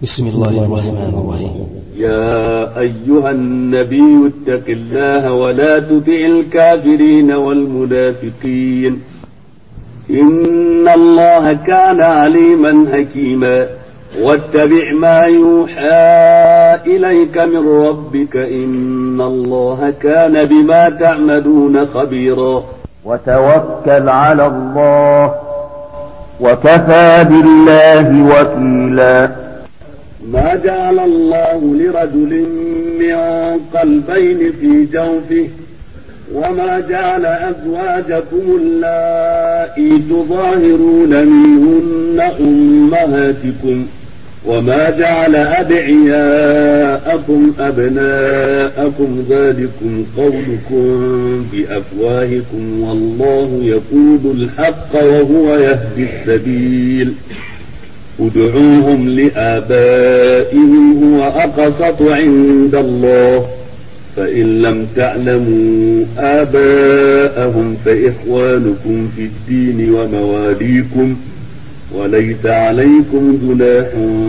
بسم الله الرحمن الرحيم. يا أيها النبي اتق الله ولا تطع الكافرين والمنافقين إن الله كان عليما حكيما واتبع ما يوحى إليك من ربك إن الله كان بما تعملون خبيرا. وتوكل على الله وكفى بالله وكيلا. ما جعل الله لرجل من قلبين في جوفه وما جعل أزواجكم اللائي تظاهرون منهن أمهاتكم وما جعل أدعياءكم أبناءكم ذلكم قولكم بأفواهكم والله يقول الحق وهو يهدي السبيل. ادعوهم لآبائهم هو أقسط عند الله فإن لم تعلموا آباءهم فإخوانكم في الدين ومواليكم وليس عليكم جناح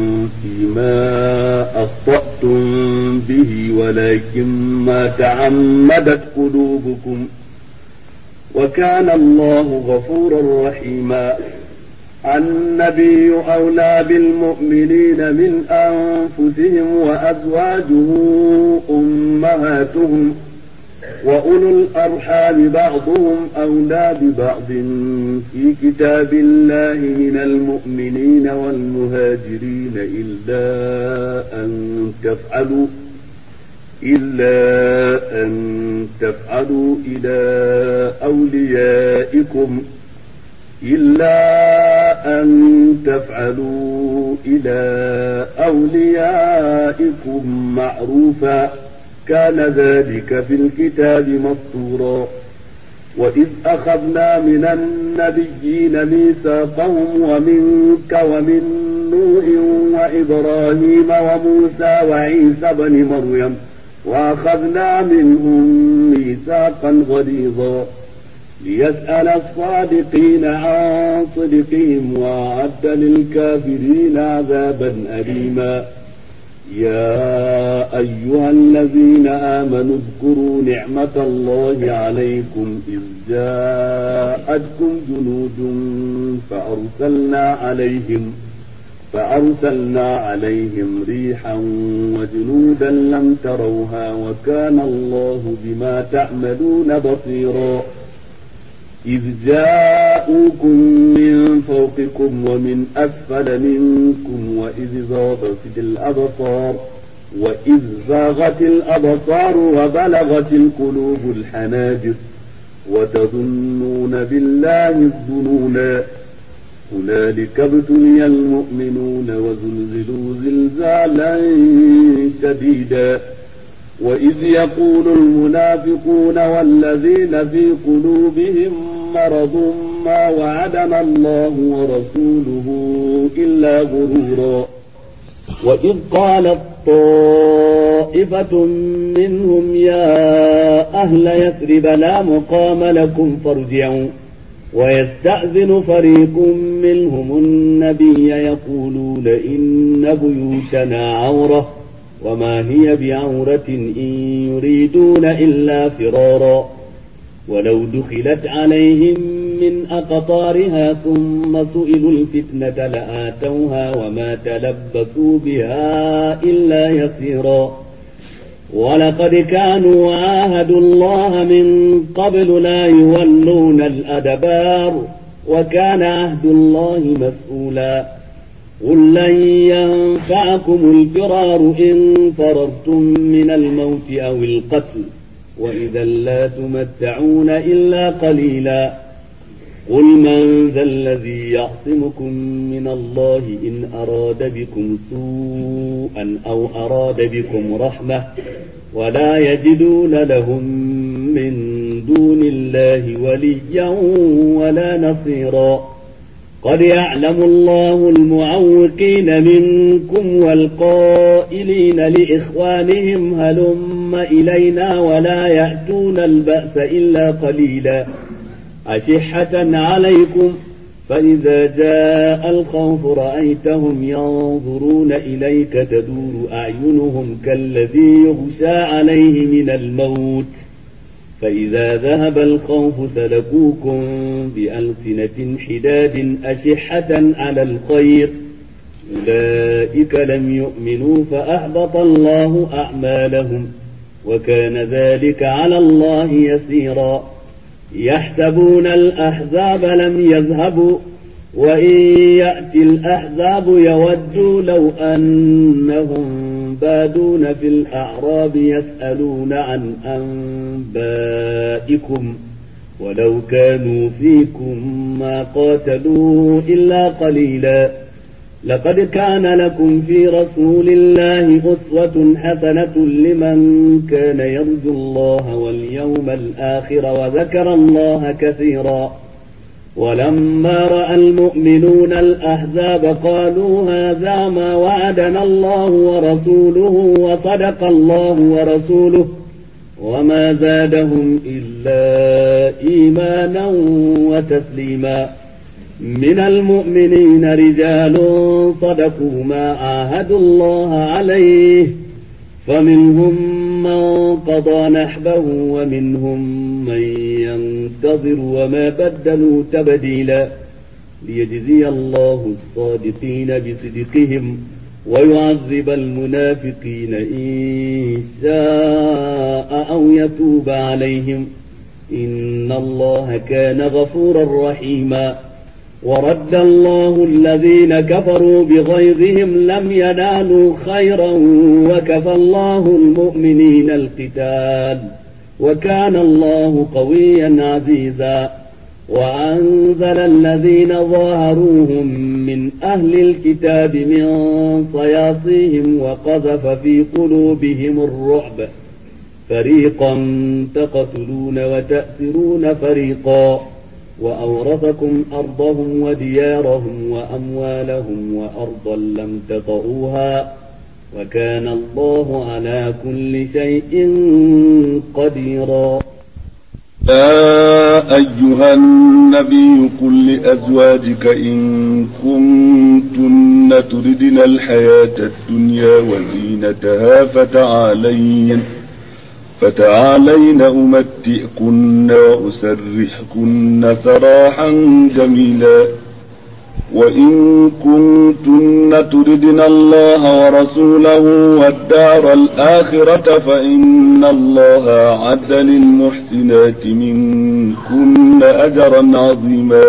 فيما أخطأتم به ولكن ما تعمدت قلوبكم وكان الله غفورا رحيما. النبي أولى بالمؤمنين من أنفسهم وأزواجه أمهاتهم وأولو الأرحام بعضهم أولى ببعض في كتاب الله من المؤمنين والمهاجرين إلا أن تفعلوا إلى أوليائكم معروفا كان ذلك في الكتاب مسطورا. وإذ أخذنا من النبيين ميثاقهم ومنك ومن نوح وإبراهيم وموسى وعيسى بن مريم وأخذنا منهم ميثاقا غليظا ليسأل الصادقين عن صدقهم وأعد للكافرين عذابا أليما. يا أيها الذين آمنوا اذكروا نعمة الله عليكم إذ جاءتكم جنود فأرسلنا عليهم ريحا وجنودا لم تروها وكان الله بما تعملون بصيرا. إذ جاءوكم من فوقكم ومن أسفل منكم وإذ زاغت الأبصار وبلغت القلوب الحناجر وتظنون بالله الظنونا. هنالك ابتلي المؤمنون وزلزلوا زلزالا شديدا. وإذ يقول المنافقون والذين في قلوبهم مرض ما وعدنا الله ورسوله إلا غرورا. وإذ قالت طائفة منهم يا أهل يثرب لا مقام لكم فارجعوا ويستأذن فريق منهم النبي يقولون إن بيوتنا عورة وما هي بعورة إن يريدون إلا فرارا. ولو دخلت عليهم من أقطارها ثم سئلوا الفتنة لآتوها وما تلبثوا بها إلا يسيرا. ولقد كانوا عاهدوا الله من قبل لا يولون الأدبار وكان عهد الله مسؤولا. قل لن ينفعكم الفرار إن فررتم من الموت أو القتل وإذا لا تمتعون إلا قليلا. قل من ذا الذي يعصمكم من الله إن أراد بكم سوءا أو أراد بكم رحمة ولا يجدون لهم من دون الله وليا ولا نصيرا. قد يعلم الله المعوقين منكم والقائلين لإخوانهم هلم إلينا ولا يأتون البأس إلا قليلا. أشحة عليكم فإذا جاء الخوف رأيتهم ينظرون إليك تدور أعينهم كالذي يغشى عليه من الموت فإذا ذهب الخوف سلكوكم بألسنة حداد أشحة على الخير أولئك لم يؤمنوا فأحبط الله أعمالهم وكان ذلك على الله يسيرا يحسبون الأحزاب لم يذهبوا وإن يأتي الأحزاب يودوا لو أنهم بادون في الأعراب يسألون عن أنبائكم ولو كانوا فيكم ما قاتلوا إلا قليلا لقد كان لكم في رسول الله أسوة حسنة لمن كان يرجو الله واليوم الآخر وذكر الله كثيرا ولما رأى المؤمنون الأحزاب قالوا هذا ما وعدنا الله ورسوله وصدق الله ورسوله وما زادهم إلا إيمانا وتسليما من المؤمنين رجال صدقوا ما عاهدوا الله عليه فمنهم من قضى نحبه ومنهم من ينتظر وما بدلوا تبديلا ليجزي الله الصادقين بصدقهم ويعذب المنافقين إن شاء أو يتوب عليهم إن الله كان غفورا رحيما ورد الله الذين كفروا بغيظهم لم ينالوا خيرا وكفى الله المؤمنين القتال وكان الله قويا عزيزا وأنزل الذين ظاهروهم من أهل الكتاب من صياصيهم وقذف في قلوبهم الرعب فريقا تقتلون وتأسرون فريقا وأورثكم أرضهم وديارهم وأموالهم وأرضا لم تطئوها وكان الله على كل شيء قديرا يا أيها النبي قل لأزواجك إن كنتن تردن الحياة الدنيا وزينتها فتعالين أمتئكن وأسرحكن سراحا جميلا وإن كنتن تردن الله ورسوله والدار الآخرة فإن الله أعد للمحسنات منكن أجرا عظيما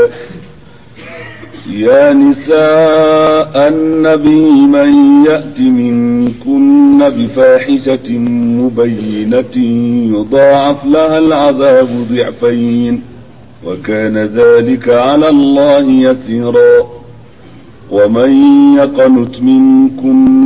يا نساء النبي من يأت منكن بفاحشة مبينة يضاعف لها العذاب ضعفين وكان ذلك على الله يسيرا ومن يقنت منكن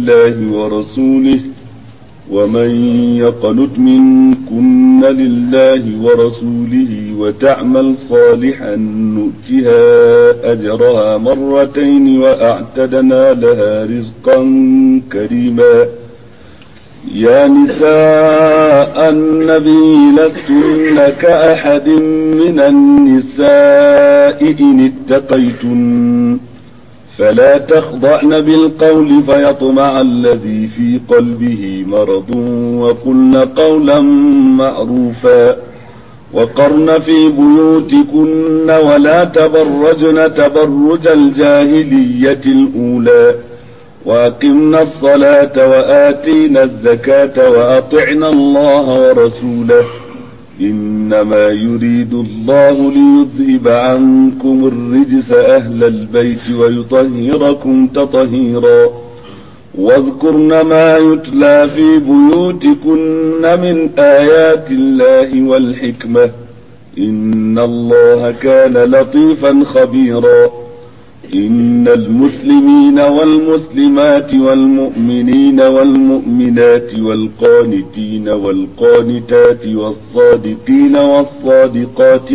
لله ورسوله وتعمل صالحا نؤتها أجرها مرتين وأعتدنا لها رزقا كريما يا نساء النبي لستن كأحد من النساء إن اتقيتن فلا تخضعن بالقول فيطمع الذي في قلبه مرض وقلن قولا معروفا وقرن في بيوتكن ولا تبرجن تبرج الجاهلية الأولى وأقمنا الصلاة وآتينا الزكاة وأطعنا الله ورسوله إنما يريد الله ليذهب عنكم الرجس أهل البيت ويطهركم تطهيرا واذكرن ما يتلى في بيوتكن من آيات الله والحكمة إن الله كان لطيفا خبيرا إن المسلمين والمسلمات والمؤمنين والمؤمنات والقانتين والقانتات والصادقين والصادقات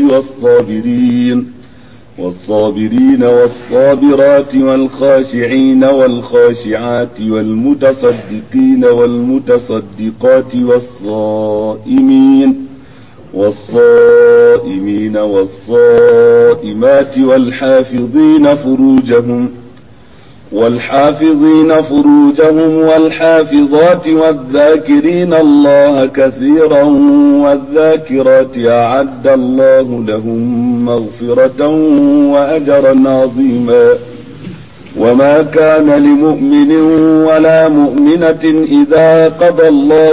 والصابرين والصابرات والخاشعين والخاشعات والمتصدقين والمتصدقات والصائمين والصائمات والحافظين فروجهم والحافظات والذاكرين الله كثيرا والذاكرات أعد الله لهم مغفرة وأجرا عظيما. وما كان لمؤمن ولا مؤمنة إذا قضى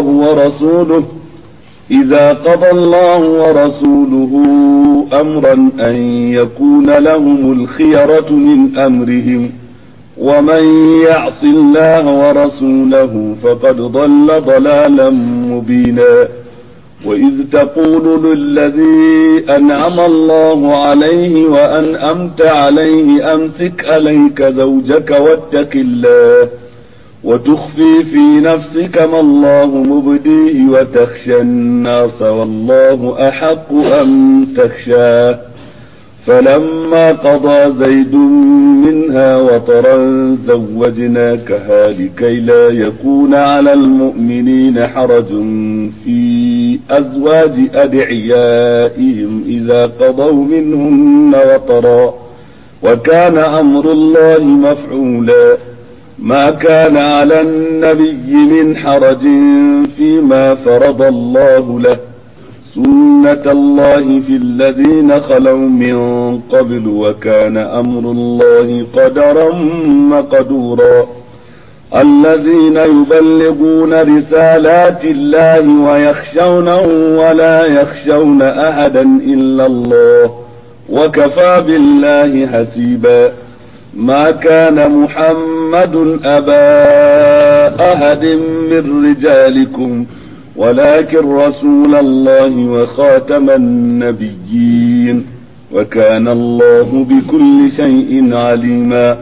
الله ورسوله أمرا أن يكون لهم الخيرة من أمرهم ومن يعص الله ورسوله فقد ضل ضلالا مبينا. وإذ تقول للذي أنعم الله عليه وأنعمت عليه أمسك عليك زوجك واتق الله وتخفي في نفسك ما الله مبديه وتخشى الناس والله أحق أن تخشاه. فلما قضى زيد منها وطرا زوجناكها لكي لا يكون على المؤمنين حرج في أزواج أدعيائهم إذا قضوا منهن وطرا وكان أمر الله مفعولا. ما كان على النبي من حرج فيما فرض الله له سنة الله في الذين خلوا من قبل وكان أمر الله قدرا مقدورا. الذين يبلغون رسالات الله ويخشونه ولا يخشون أحدا إلا الله وكفى بالله حسيبا. ما كان محمد أبا أحد من رجالكم ولكن رسول الله وخاتم النبيين وكان الله بكل شيء عليما.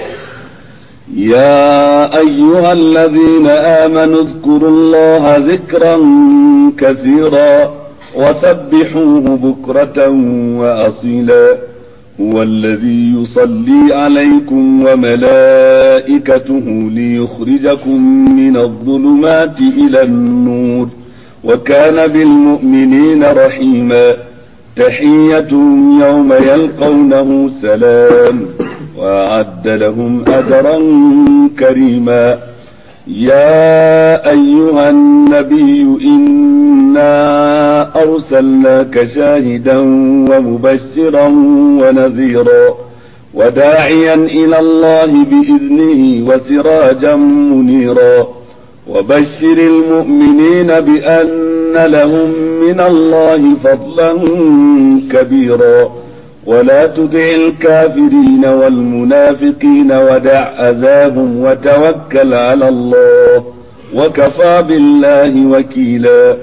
يا أيها الذين آمنوا اذكروا الله ذكرا كثيرا وسبحوه بكرة وأصيلا. هو الذي يصلي عليكم وملائكته ليخرجكم من الظلمات إلى النور وكان بالمؤمنين رحيما. تحيتهم يوم يلقونه سلام وأعد لهم أجرا كريما. يا أيها النبي إنا أرسلناك شاهدا ومبشرا ونذيرا وداعيا إلى الله بإذنه وسراجا منيرا. وبشر المؤمنين بأن لهم من الله فضلا كبيرا. ولا تطع الكافرين والمنافقين ودع أذاهم وتوكل على الله وكفى بالله وكيلا.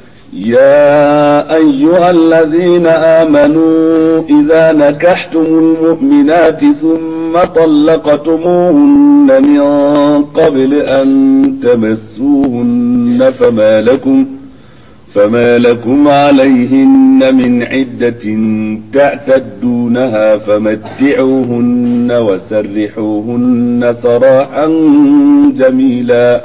يا أيها الذين آمنوا إذا نكحتم المؤمنات ثم طلقتموهن من قبل أن تمسوهن فما لكم عليهن من عدة تعتدونها فمتعوهن وسرحوهن سراحا جميلا.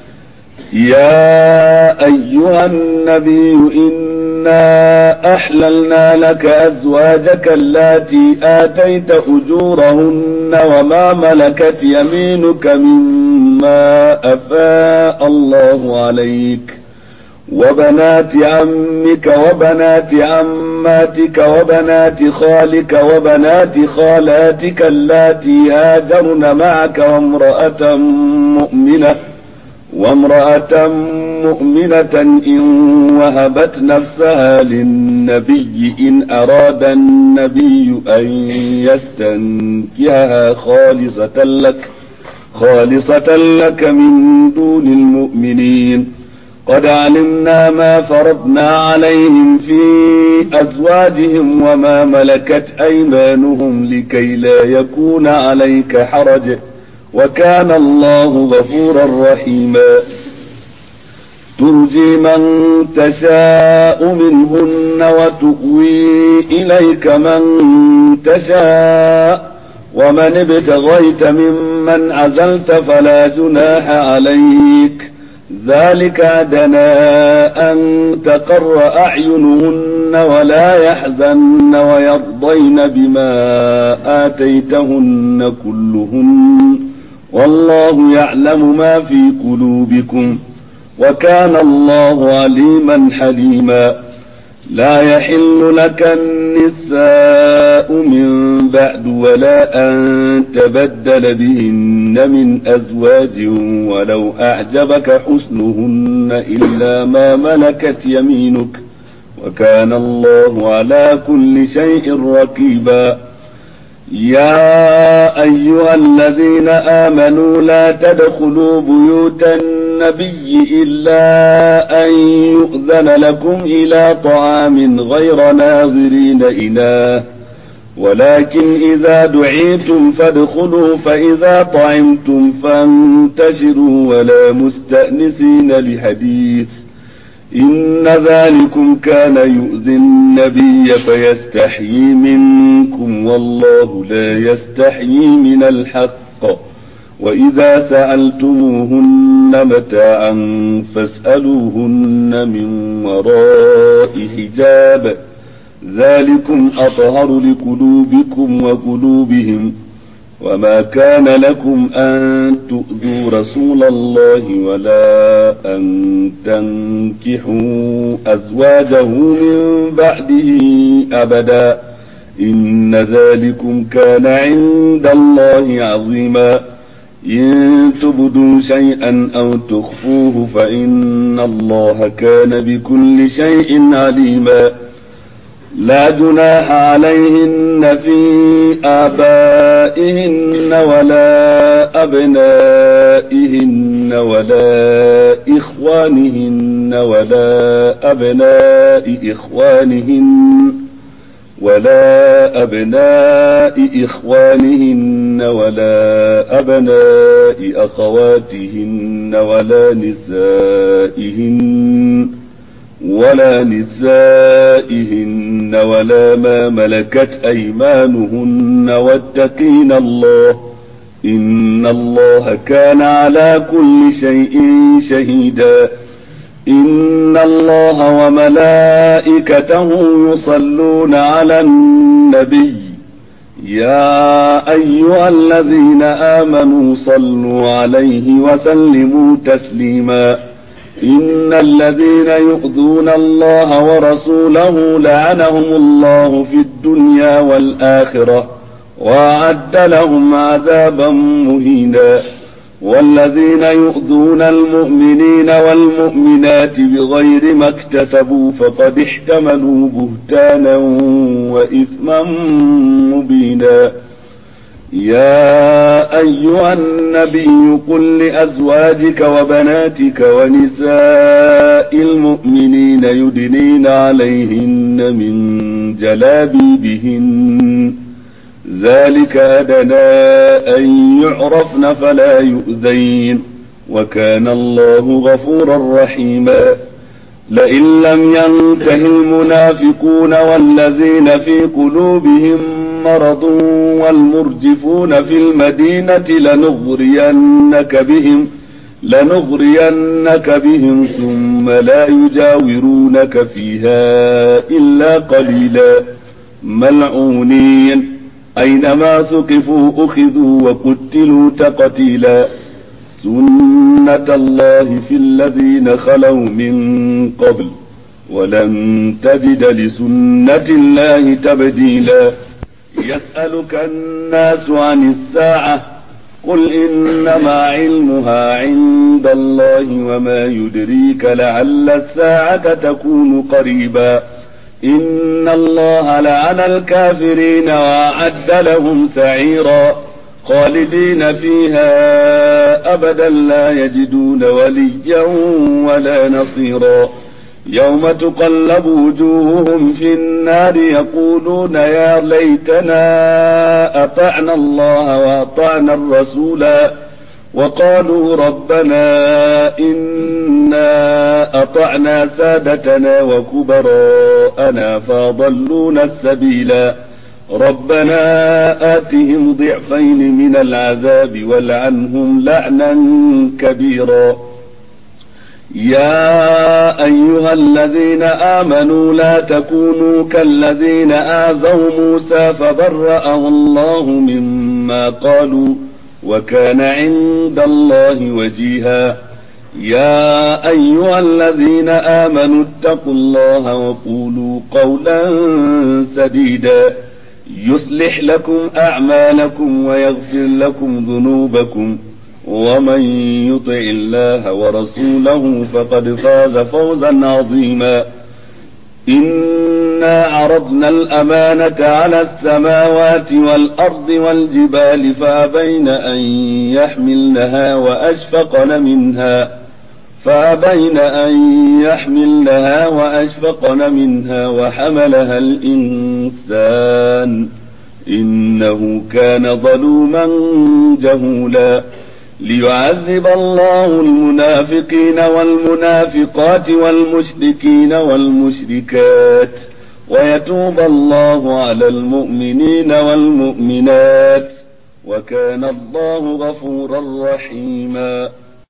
يا أيها النبي إنا أحللنا لك أزواجك اللاتي آتيت أجورهن وما ملكت يمينك مما أفاء الله عليك وبنات عمك وبنات عماتك وبنات خالك وبنات خالاتك اللاتي هاجرن معك وامرأة مؤمنة إن وهبت نفسها للنبي إن أراد النبي أن يستنكحها خالصة لك من دون المؤمنين. قد علمنا ما فرضنا عليهم في أزواجهم وما ملكت أيمانهم لكي لا يكون عليك حرج وكان الله غفورا رحيما. ترجي من تشاء منهن وتؤوي إليك من تشاء ومن ابتغيت ممن عزلت فلا جناح عليك ذلك أدنى أن تقر أعينهن ولا يحزن ويرضين بما آتيتهن كلهن والله يعلم ما في قلوبكم وكان الله عليما حليما. لا يحل لك النساء من بعد ولا أن تبدل بهن من أزواج ولو أعجبك حسنهن إلا ما ملكت يمينك وكان الله على كل شيء رقيبا. يا أيها الذين آمنوا لا تدخلوا بيوت النبي إلا أن يؤذن لكم إلى طعام غير ناظرين إناه ولكن إذا دعيتم فادخلوا فإذا طعمتم فانتشروا ولا مستأنسين لحديث إن ذلكم كان يؤذي النبي فيستحيي منكم والله لا يستحيي من الحق. وإذا سألتموهن متاعا فاسألوهن من وراء حجاب ذلكم أطهر لقلوبكم وقلوبهم. وما كان لكم أن تؤذوا رسول الله ولا أن تنكحوا أزواجه من بعده أبدا إن ذلكم كان عند الله عظيما. إن تبدوا شيئا أو تخفوه فإن الله كان بكل شيء عليما. لا جناح عليهن في آبائهن ولا أبنائهن ولا إخوانهن ولا أبناء إخوانهن ولا أبناء أخواتهن ولا نسائهن ولا ما ملكت أيمانهن واتقين الله إن الله كان على كل شيء شهيدا. إن الله وملائكته يصلون على النبي يا أيها الذين آمنوا صلوا عليه وسلموا تسليما. إن الذين يؤذون الله ورسوله لعنهم الله في الدنيا والآخرة وأعد لهم عذابا مهينا. والذين يؤذون المؤمنين والمؤمنات بغير ما اكتسبوا فقد احتملوا بهتانا وإثما مبينا. يا أيها النبي قل لأزواجك وبناتك ونساء المؤمنين يدنين عليهن من جلابيبهن ذلك أدنى أن يعرفن فلا يؤذين وكان الله غفورا رحيما. لئن لم ينته المنافقون والذين في قلوبهم مرض والمرجفون في المدينة لنغرينك بهم ثم لا يجاورونك فيها إلا قليلا ملعونين أينما ثقفوا أخذوا وقتلوا تقتيلا. سنة الله في الذين خلوا من قبل ولن تجد لسنة الله تبديلا. يسألك الناس عن الساعة قل إنما علمها عند الله وما يدريك لعل الساعة تكون قريبا. إن الله لعن الكافرين وأعد لهم سعيرا خالدين فيها أبدا لا يجدون وليا ولا نصيرا. يوم تقلب وجوههم في النار يقولون يا ليتنا أطعنا الله وأطعنا الرسولا وقالوا ربنا إنا أطعنا سادتنا وكبراءنا فأضلونا السبيلا. ربنا آتهم ضعفين من العذاب والعنهم لعنا كبيرا. يا أيها الذين آمنوا لا تكونوا كالذين آذوا موسى فبرأه الله مما قالوا وكان عند الله وجيها. يا أيها الذين آمنوا اتقوا الله وقولوا قولا سديدا يصلح لكم أعمالكم ويغفر لكم ذنوبكم ومن يطع الله ورسوله فقد فاز فوزا عظيما. إنا عرضنا الأمانة على السماوات والأرض والجبال فأبين أن يحملنها وأشفقن منها وحملها الإنسان إنه كان ظلوما جهولا. ليعذب الله المنافقين والمنافقات والمشركين والمشركات ويتوب الله على المؤمنين والمؤمنات وكان الله غفورا رحيما.